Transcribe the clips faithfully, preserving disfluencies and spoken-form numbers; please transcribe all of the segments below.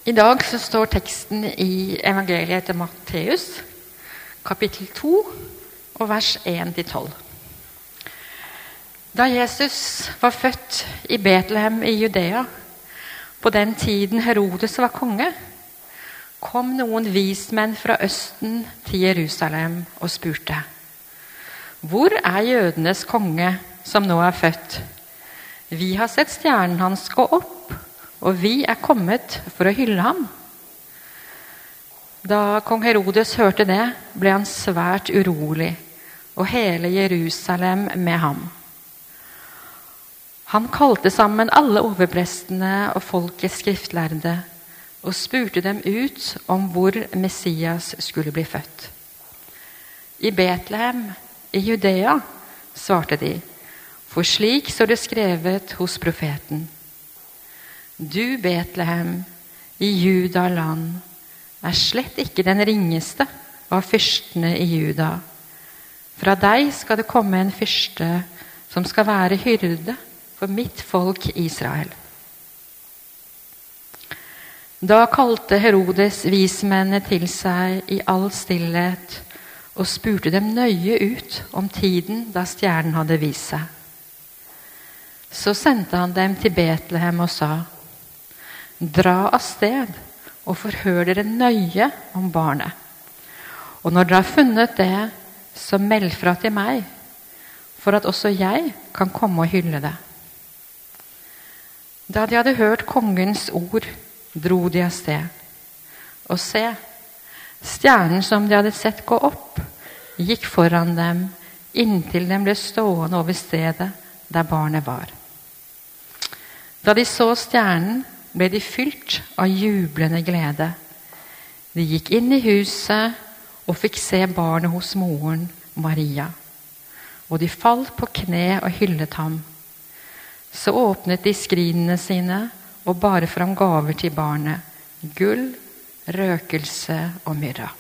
I dag så står teksten i evangeliet til Matteus, kapittel to, og vers en til tolv. Da Jesus var født i Betlehem i Judea, på den tiden Herodes var konge, kom noen vismenn fra Østen til Jerusalem og spurte: «Hvor er jødenes konge som nå er født? Vi har sett stjernen hans gå opp, og vi er kommet for å hylle ham.» Da kong Herodes hørte det, ble han svært urolig, og hele Jerusalem med ham. Han kalte sammen alle overprestene og folkets skriftlærde, og spurte dem ut om hvor Messias skulle bli født. «I Betlehem, i Judea», svarte de, «for slik så det skrevet hos profeten: Du, Betlehem, i Judaland, er slett ikke den ringeste av fyrstene i Juda. Fra deg skal det komme en fyrste som skal være hyrde for mitt folk Israel.» Da kalte Herodes vismennene til seg i all stillhet og spurte dem nøye ut om tiden da stjernen hadde vist seg. Så sendte han dem til Betlehem og sa: «Dra av sted og forhør dere nøye om barnet. Og når dere har funnet det, så meld fra til meg, for at også jeg kan komme og hylle det.» Da de hadde hørt kongens ord, dro de av sted. Og se, stjernen som de hadde sett gå opp, gikk foran dem, inntil den ble stående over stedet der barnet var. Da de så stjernen, ble de fylt av jublende glede. De gikk inn i huset og fikk se barnet hos moren, Maria. Og de falt på kne og hyllet ham. Så åpnet de skrinene sine og bar fram gaver til barnet: gull, røkelse og myrra.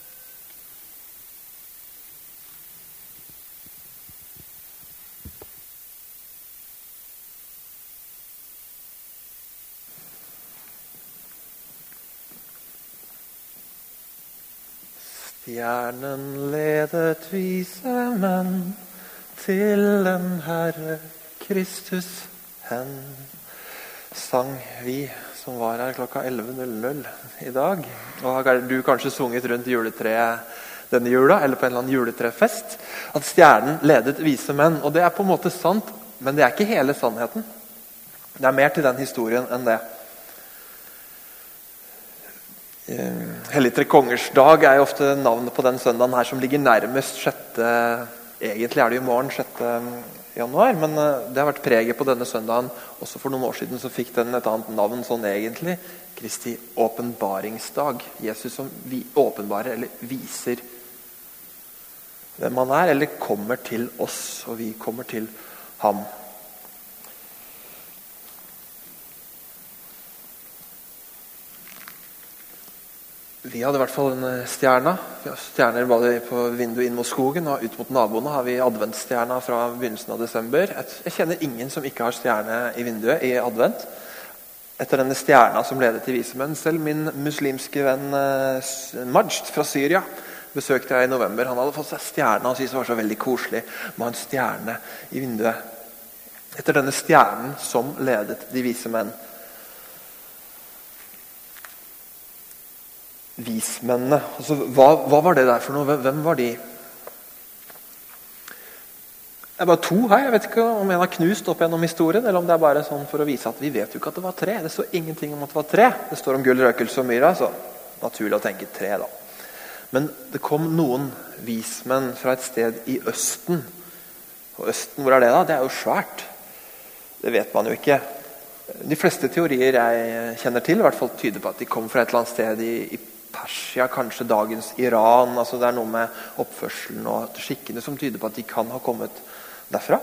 Stjernen ledet vise menn til en Herre Kristus hen, sang vi som var her klokka elleve null null i dag. Og har du kanskje sunget rundt juletreet denne jula, eller på en eller annen juletrefest, at stjernen ledet vise menn. Og det er på en måte sant, men det er ikke hele sannheten. Det er mer til den historien enn det. Hellig Tre Kongers dag er jo ofte navnet på den søndagen her som ligger nærmest sjette, egentlig er det i morgen sjette januar, men det har vært preget på denne søndagen. Også for noen år siden så fikk den et annet navn sånn egentlig: Kristi åpenbaringsdag. Jesus som vi åpenbarer eller viser hvem han er, eller kommer til oss, og vi kommer til ham. Vi hadde i hvert fall en stjerne. Vi har stjerner både på vinduet inn mot skogen og ut mot naboene. Har vi adventstjerna fra begynnelsen av desember. Jeg kjenner ingen som ikke har stjerne i vinduet i advent. Etter denne stjerna som ledet til vise menn. Selv min muslimske venn Majd fra Syria besøkte jeg i november. Han hadde fått seg stjerne og syntes det var så veldig koselig med en stjerne i vinduet. Etter denne stjernen som ledet de vise menn. Vismennene, altså, hva, hva var det der for noe? Hvem var de? Det er bare to her. Jeg vet ikke om en har knust opp gjennom historien, eller om det er bare sånn for å vise at vi vet jo ikke at det var tre. Det står ingenting om at det var tre. Det står om gull, røkelse og myra, så naturlig å tenke tre da. Men det kom noen vismenn fra et sted i Østen. Og Østen, hvor er det da? Det er jo svært. Det vet man jo ikke. De fleste teorier jeg kjenner til, i hvert fall tyder på at de kom fra et eller annet sted i, i Persia, kanskje dagens Iran. Altså det er noe med oppførselen og skikkene som tyder på at de kan ha kommet derfra.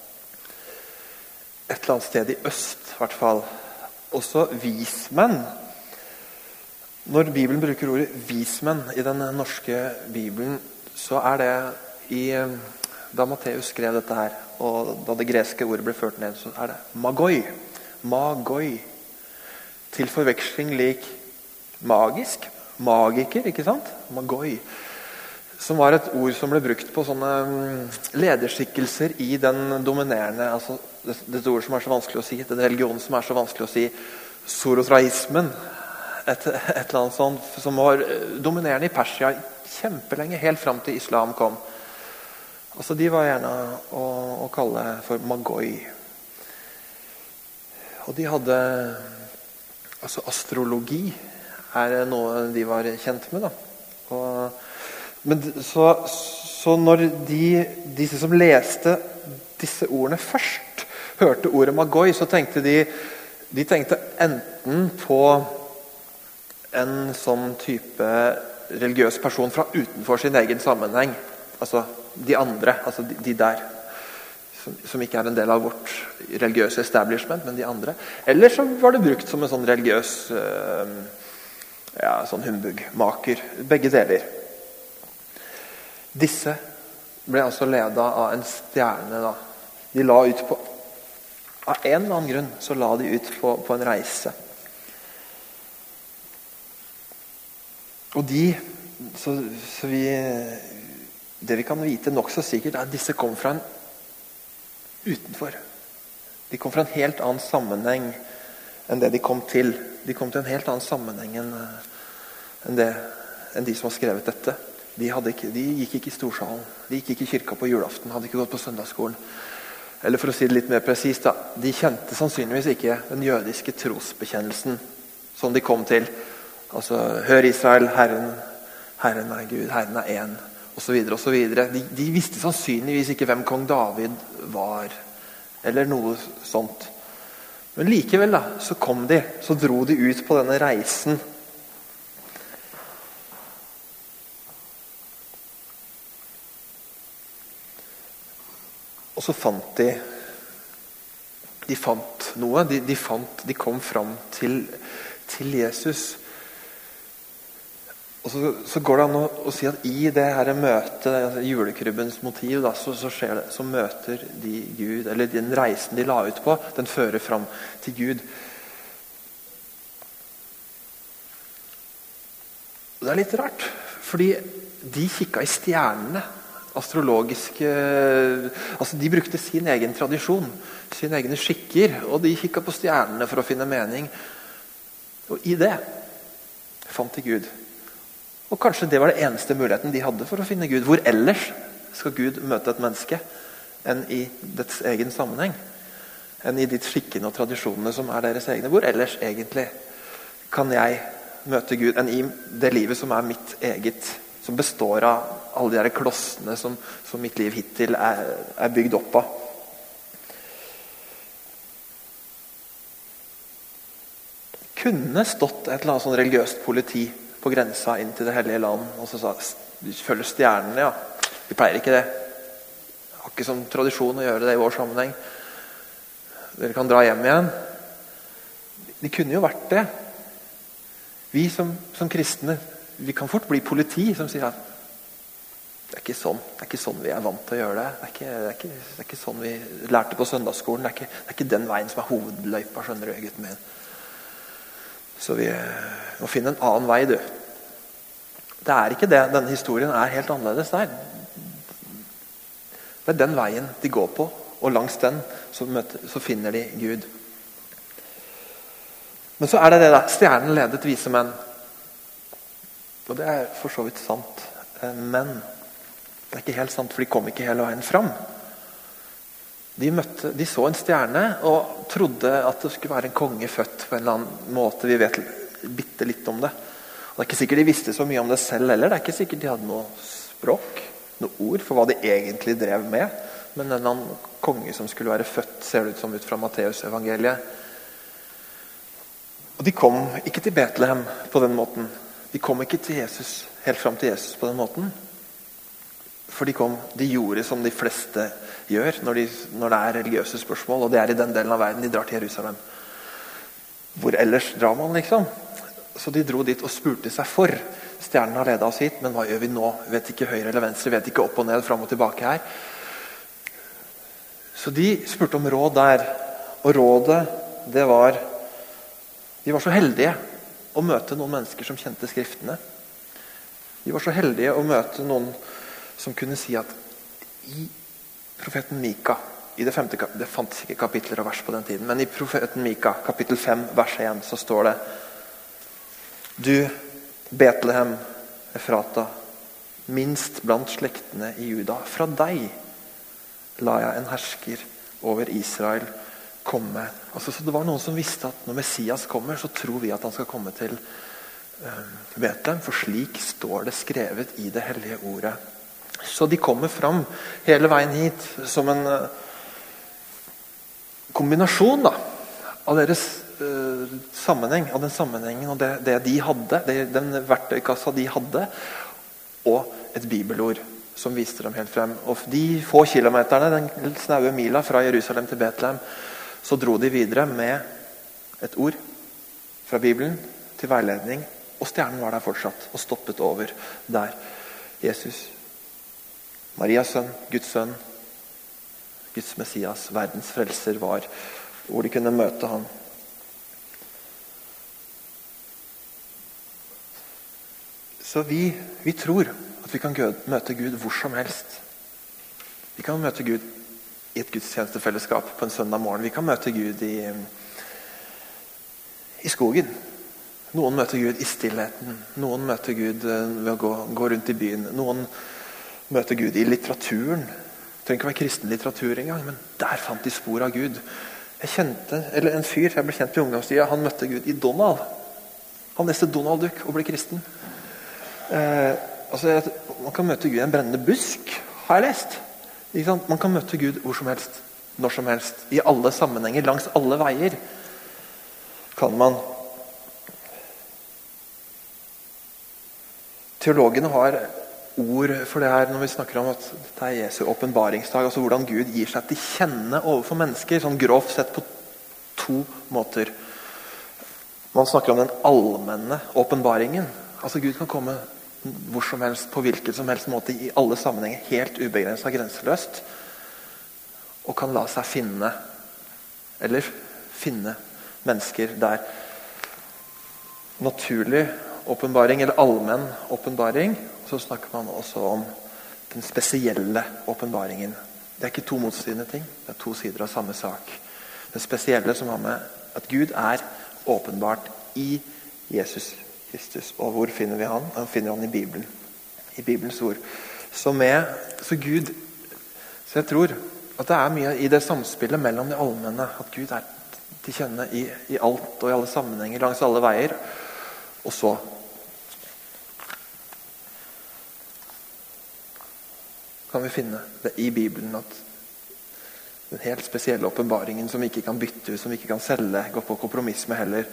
Et eller annet sted i øst, i hvert fall. Også vismenn. Når Bibelen bruker ordet vismenn i den norske Bibelen, så er det i, da Matteus skrev dette her, og da det greske ordet ble ført ned, så er det magoi. Magoi. Til forveksling lik magisk, magiker, ikke sant? Magoi. Som var et ord som ble brukt på sånne lederskikkelser i den dominerende, altså dette ordet som er så vanskelig å si, den religionen som er så vanskelig å si, zoroastraismen, et, et eller annet sånt, som var dominerende i Persia kjempelenge, helt frem til islam kom. Altså de var gjerne å, å kalle for magoi. Og de hadde altså astrologi er noe de var kjent med da. Og, men så, så når de, disse som leste disse ordene først hørte ordet magoi, så tenkte de de tenkte enten på en sånn type religiøs person fra utenfor sin egen sammenheng, altså de andre, altså de, de der som ikke er en del av vårt religiøse establishment, men de andre. Eller så var det brukt som en sånn religiøs øh, ja, sånn humbugmaker. Begge deler. Disse ble altså ledet av en stjerne. Da. De la ut på av en eller annen grunn så la de ut på, på en reise. Og de så, så vi det vi kan vite nok så sikkert er at disse kom fra en utenfor. De kom fra en helt annen sammenheng enn det de kom til. De kom til en helt annen sammenheng enn, enn, det, enn de som har skrevet dette. De, hadde ikke, de gikk ikke i storsalen. De gikk ikke i kirka på julaften. Hadde ikke gått på søndagsskolen. Eller for å si det litt mer presist da, de kjente sannsynligvis ikke den jødiske trosbekjennelsen som de kom til. Altså, hør Israel, Herren, Herren er Gud, Herren er en. Og så videre, og så videre. De, de visste sannsynligvis ikke hvem kong David var, eller noe sånt. Men likevel da, så kom de, så dro de ut på denne reisen. Og så fant de, de fant noe, de, de, fant, de kom fram til, til Jesus. Og så, så går det an å, å si at i det her møtet, altså julekrybbens motiv, da, så, så, skjer det, så møter de Gud, eller den reisen de la ut på, den fører fram til Gud. Det er litt rart, fordi de kikket i stjernene, astrologiske, altså de brukte sin egen tradisjon, sine egne skikker, og de kikket på stjernene for å finne mening. Og i det fant de Gud. Og kanskje det var det eneste muligheten de hadde for å finne Gud. Hvor ellers skal Gud møte et menneske enn i dets egen sammenheng? Enn i de skikkene og tradisjonene som er deres egne? Hvor ellers egentlig kan jeg møte Gud enn i det livet som er mitt eget? Som består av alle de her klossene som, som mitt liv hittil er, er bygd opp av. Kunne stått et eller annet sånn religiøst politi på grensa inn til det hellige land, og så sa de følger stjernene, ja. Vi pleier ikke det. Vi har ikke som tradisjon å gjøre det i vår sammenheng. Dere kan dra hjem igjen. De kunne jo vært det. Vi som, som kristne, vi kan fort bli politi som sier at det er ikke sånn, det er ikke sånn vi er vant til å gjøre det. Det er ikke, det er ikke, det er ikke sånn vi lærte på søndagsskolen. Det er ikke, det er ikke den veien som er hovedløypa, skjønner du, gutten min. Så vi må finne en annen vei, du. Det er ikke det. Denne historien er helt annerledes der. Det er den veien de går på, og langs den så, møter, så finner de Gud. Men så er det det da. Stjernen ledet vise menn. Og det er for så vidt sant. Men det er ikke helt sant, for de kom ikke hele veien fram. De, møtte, de så en stjerne og trodde at det skulle være en konge født på en eller annen måte. Vi vet bitte litt om det. Og det er ikke sikkert de visste så mye om det selv heller. Det er ikke sikkert de hadde noe språk, noe ord for hva de egentlig drev med. Men en eller annen konge som skulle være født, ser det ut som ut fra Matteus evangeliet. Og de kom ikke til Betlehem på den måten. De kom ikke til Jesus, helt fram til Jesus på den måten. For de kom, de gjorde som de fleste gjør når, de, når det er religiøse spørsmål, og det er i den delen av verden. De drar til Jerusalem. Hvor ellers drar man, liksom? Så de dro dit og spurte seg for. Stjernen har ledet oss hit, men hva gjør vi nå? Vi vet ikke høyre eller venstre, vi vet ikke opp og ned, fram og tilbake her. Så de spurte om råd der. Og rådet, det var De var så heldige å møte noen mennesker som kjente skriftene. Vi var så heldige å møte noen som kunne si at i profeten Mika, i det femte kap- det fantes ikke kapitler og vers på den tiden, men i profeten Mika, kapittel fem, vers én, så står det: Du, Betlehem, Efrata, minst blant slektene i Juda, fra deg la jeg en hersker over Israel komme. Altså, så det var noen som visste at når Messias kommer, så tror vi at han skal komme til uh, Betlehem, for slik står det skrevet i det hellige ordet. Så de kommer fram hele veien hit som en uh, kombinasjon da, av deres uh, sammenheng, av den sammenhengen og det, det de hadde, det, den verktøykassa de hadde, og et bibelord som viste dem helt frem. Og de få kilometerne, den snaue mila fra Jerusalem til Betlehem, så dro de videre med et ord fra Bibelen til veiledning, og stjernen var der fortsatt, og stoppet over der Jesus, Marias sønn, Guds sønn, Guds Messias, verdens frelser var, hvor de kunne møte han. Så vi, vi tror at vi kan møte Gud hvor som helst. Vi kan møte Gud i et gudstjenestefellesskap på en søndag morgen. Vi kan møte Gud i, i skogen. Noen møter Gud i stillheten. Noen møter Gud ved å gå, gå rundt i byen. Noen møter Gud i litteraturen. Det trenger ikke være kristen litteratur engang, men der fant de spor av Gud. Jeg kjente, eller En fyr jeg ble kjent i ungdomstida, han møtte Gud i Donald. Han leste Donald Duck og ble kristen. Eh, altså, man kan møte Gud i en brennende busk, har jeg lest. Man kan møte Gud hvor som helst, når som helst, i alle sammenhenger, langs alle veier kan man. Teologene har ord for det her når vi snakker om at det er Jesu åpenbaringsdag, altså hvordan Gud gir seg til kjenne overfor mennesker, sånn grovt sett på to måter. Man snakker om den allmenne åpenbaringen. Altså Gud kan komme hvor som helst, på hvilken som helst måte, i alle sammenhenger, helt ubegrenset, grenseløst, og kan la seg finne, eller finne mennesker der. Naturlig åpenbaring, eller allmenn åpenbaring, så snakker man også om den spesielle åpenbaringen. Det er ikke to motstridende ting, det er to sider av samme sak. Den spesielle som har med at Gud er åpenbart i Jesus Kristus. Og hvor finner vi han? Han finner han i Bibelen. I Bibelens ord. Så med, så Gud, så jeg tror at det er mye i det samspillet mellom det allmenne, at Gud er til kjenne i, i alt og i alle sammenhenger, langs alle veier. Og så kan vi finne det i Bibelen, at den helt spesielle åpenbaringen som vi ikke kan bytte ut, som vi ikke kan selge, gå på kompromiss med heller.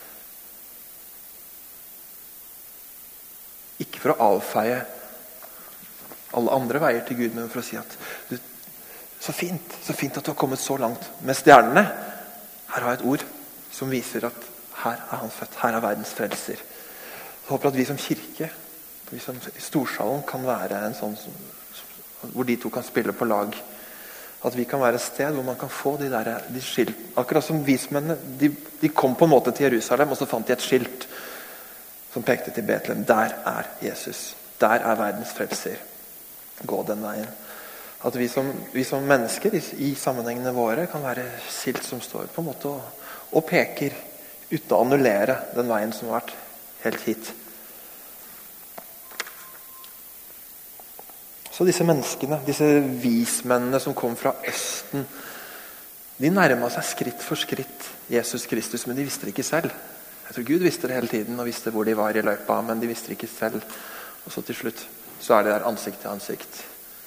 Ikke for å avfeie alle andre veier til Gud, men for å si at du, så fint, så fint at du har kommet så langt med stjernene. Her har jeg et ord som viser at her er han født, her er verdens frelser. Jeg håper at vi som kirke, vi som i Storsalen, kan være en sånn som, hvor de to kan spille på lag. At vi kan være et sted hvor man kan få de der de skilt. Akkurat som vismennene, de, de kom på en måte til Jerusalem, og så fant de et skilt som pekte til Betlehem. Der er Jesus. Der er verdens frelser. Gå den veien. At vi som, vi som mennesker i, i sammenhengene våre kan være skilt som står på en måte og, og peker uten å annullere den veien som har vært helt hit. Så disse menneskene, disse vismennene som kom fra Østen, de nærmet seg skritt for skritt Jesus Kristus, men de visste det ikke selv. Jeg tror Gud visste det hele tiden og visste hvor de var i løypa, men de visste det ikke selv. Og så til slutt så er det der ansikt til ansikt.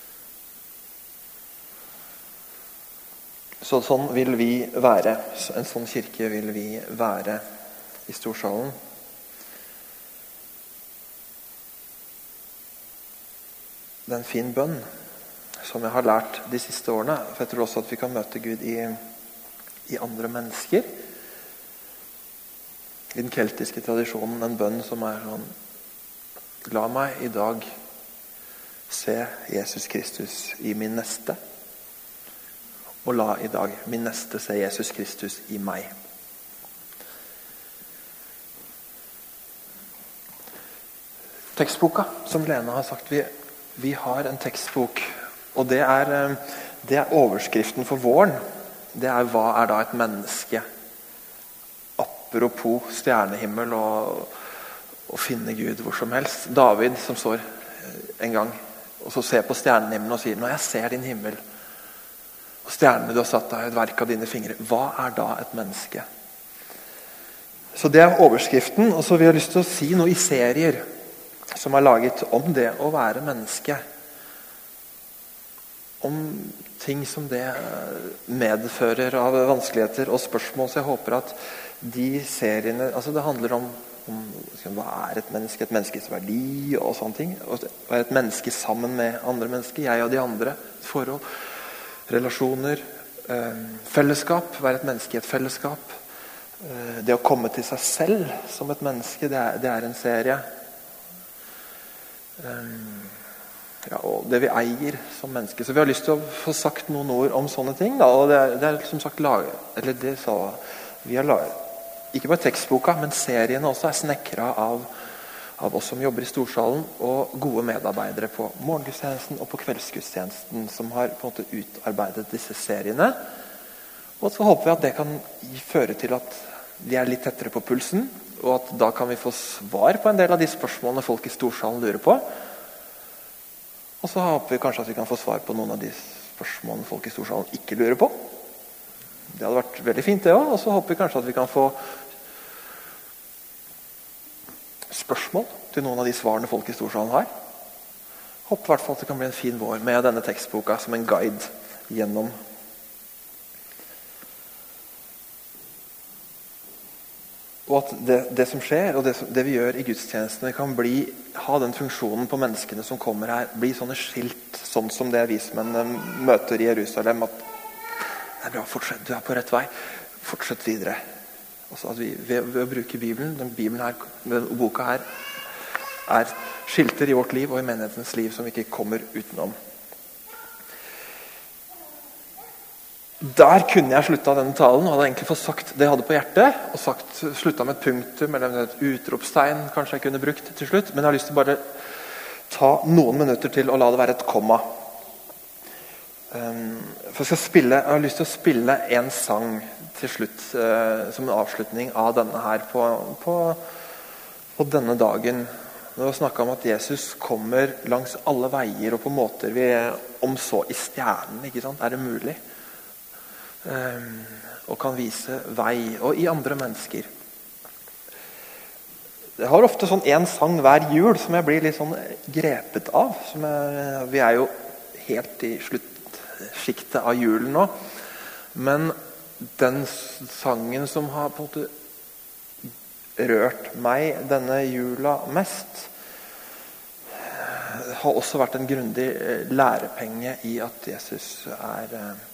Så sånn vil vi være. En sånn kirke vil vi være i Storsalen. Det er en fin bønn som jeg har lært de siste årene. For jeg tror også at vi kan møte Gud i, i andre mennesker. I den keltiske tradisjonen, en bønn som er sånn: la meg i dag se Jesus Kristus i min neste, og la i dag min neste se Jesus Kristus i meg. tekstboka, som Lena har sagt. Vi, vi har en tekstbok, og det er, det er overskriften for våren. Det er hva er da et menneske? Apropos stjernehimmel og, og finne Gud hvor som helst. David som står en gang og så ser på stjernehimmelen og sier, når jeg ser din himmel, og stjernene du har satt deg, et verk av dine fingre, hva er da et menneske? Så det er overskriften, og så vil jeg lyst til å si noe i serier som er laget om det å være menneske. Om ting som det medfører av vanskeligheter og spørsmål, så jeg håper at de seriene, altså det handler om, om hva er et menneske, et menneskes verdi og sånne ting, og være et menneske sammen med andre mennesker, jeg og de andre, forhold, relasjoner, eh, fellesskap, være et menneske i et fellesskap. Eh, det å komme til seg selv som et menneske, det er, det er en serie. Eh, ja, og det vi eier som menneske. Så vi har lyst til å få sagt noen ord om sånne ting. Da, og det er, det er som sagt laget, eller det sa vi har laget, ikke bare tekstboka, men seriene også er snekret av, av oss som jobber i Storsalen, og gode medarbeidere på morgengudstjenesten og på kveldsgudstjenesten, som har på en måte utarbeidet disse seriene. Og så håper vi at det kan føre til at vi er litt tettere på pulsen, og at da kan vi få svar på en del av de spørsmålene folk i Storsalen lurer på. Og så håper vi kanskje at vi kan få svar på noen av de spørsmålene folk i Storsalen ikke lurer på. Det hadde vært veldig fint det også. Og så håper vi kanskje at vi kan få spørsmål til noen av de svarene folk i Storsalen har. Håper i hvert fall at det kan bli en fin vår med denne tekstboka som en guide gjennom. Og at det, det som skjer, og det, det vi gjør i gudstjenestene, kan bli, ha den funksjonen på menneskene som kommer her, bli sånne skilt, sånn som det vismennene møter i Jerusalem, at det er bra, fortsett, du er på rett vei, fortsett videre. Også at vi, ved, ved å bruke Bibelen, den Bibelen her, den boka her, er skilter i vårt liv og i menighetens liv som vi ikke kommer utenom. Der kunne jeg slutta denne talen og hadde egentlig fått sagt det jeg hadde på hjertet, og sagt, slutta med et punktum eller et utropstegn kanskje jeg kunne brukt til slutt, men jeg har lyst til bare ta noen minutter til å la det være et komma. Um, for jeg, skal spille, jeg har lyst til å spille en sang til slutt uh, som en avslutning av denne her på, på, på denne dagen. Når vi har snakket om at Jesus kommer langs alle veier og på måter vi, om så i stjernen, ikke sant? Er det mulig? Um, og kan vise vei, og i andre mennesker. Jeg har ofte sånn en sang hver jul som jeg blir litt sånn grepet av. Som jeg, vi er jo helt i sluttsjiktet av julen nå. Men den sangen som har på en måte rørt meg denne jula mest, har også vært en grundig lærepenge i at Jesus er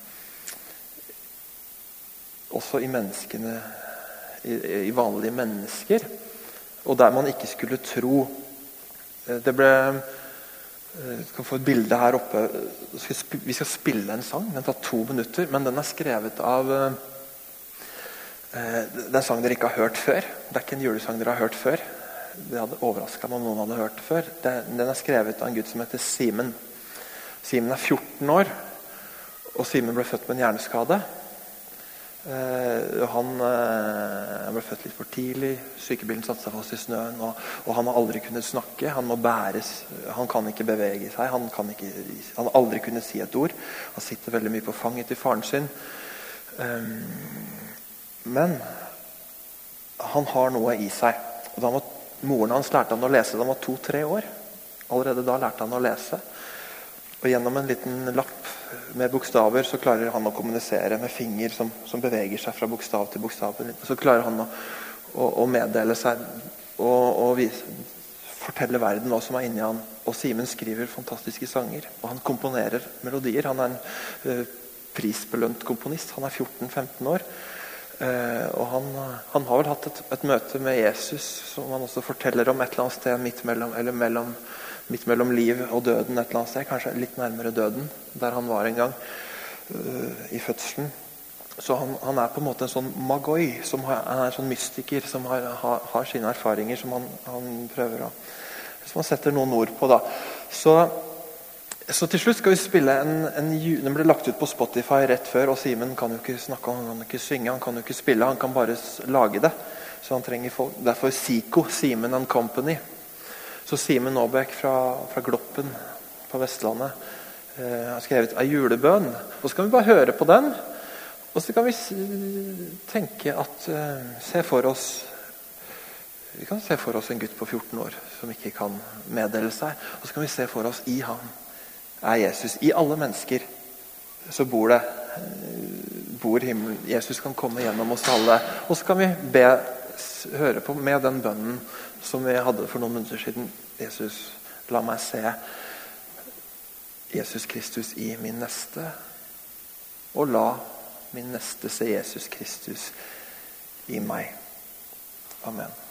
også i menneskene, i, i vanlige mennesker, og der man ikke skulle tro. Det ble, jeg skal få et bilde her oppe, vi skal spille en sang, den tar to minutter, men den er skrevet av, det er en sang dere ikke har hørt før, det er ikke en julesang dere har hørt før, det hadde overrasket meg om noen hadde hørt før. Den er skrevet av en gutt som heter Simen. Simen er fjorten år, og Simen ble født med en hjerneskade. Uh, han uh, ble født litt for tidlig, sykebilen satte seg fast i snøen, og, og han har aldri kunnet snakke, han må bæres, han kan ikke bevege seg, han kan ikke, han har aldri kunnet si et ord, han sitter veldig mye på fanget til faren sin, um, men han har noe i seg, og da var, moren hans lærte han å lese da han var to-tre år, allerede da lærte han å lese, og gjennom en liten lapp med bokstaver så klarer han å kommunisere med finger som, som beveger seg fra bokstav til bokstav. Så klarer han å, å, å meddele seg og, og vise, fortelle verden hva som er inni han. Og Simen skriver fantastiske sanger, og han komponerer melodier. Han er en uh, prisbelønt komponist. Han er fjorten-femten år. Uh, og han, han har vel hatt et, et møte med Jesus som han også forteller om et eller annet sted midt mellom, eller mellom midt mellom liv og døden et eller annet sted, kanskje litt nærmere døden, der han var en gang uh, i fødselen. Så han, han er på en måte en sånn magoi, som har, han er en sånn mystiker som har, har, har sine erfaringer som han, han prøver å Hvis man setter noen ord på da. Så, så til slutt skal vi spille en, en den ble lagt ut på Spotify rett før, og Simen kan jo ikke snakke, han kan ikke synge, han kan jo ikke spille, han kan bare lage det. Så han trenger folk. Derfor Siko, Simen and Company. Så Simen Nåbæk fra, fra Gloppen på Vestlandet eh, har skrevet en julebønn. Og så kan vi bare høre på den, og så kan vi tenke at eh, se for oss Vi kan se for oss en gutt på fjorten år som ikke kan meddele seg. Og så kan vi se for oss i ham er Jesus. I alle mennesker så bor det bor himmelen. Jesus kan komme gjennom oss alle. Og så kan vi be, høre på med den bønnen som vi hadde for noen minutter siden. Jesus, la meg se Jesus Kristus i min neste. Og la min neste se Jesus Kristus i meg. Amen.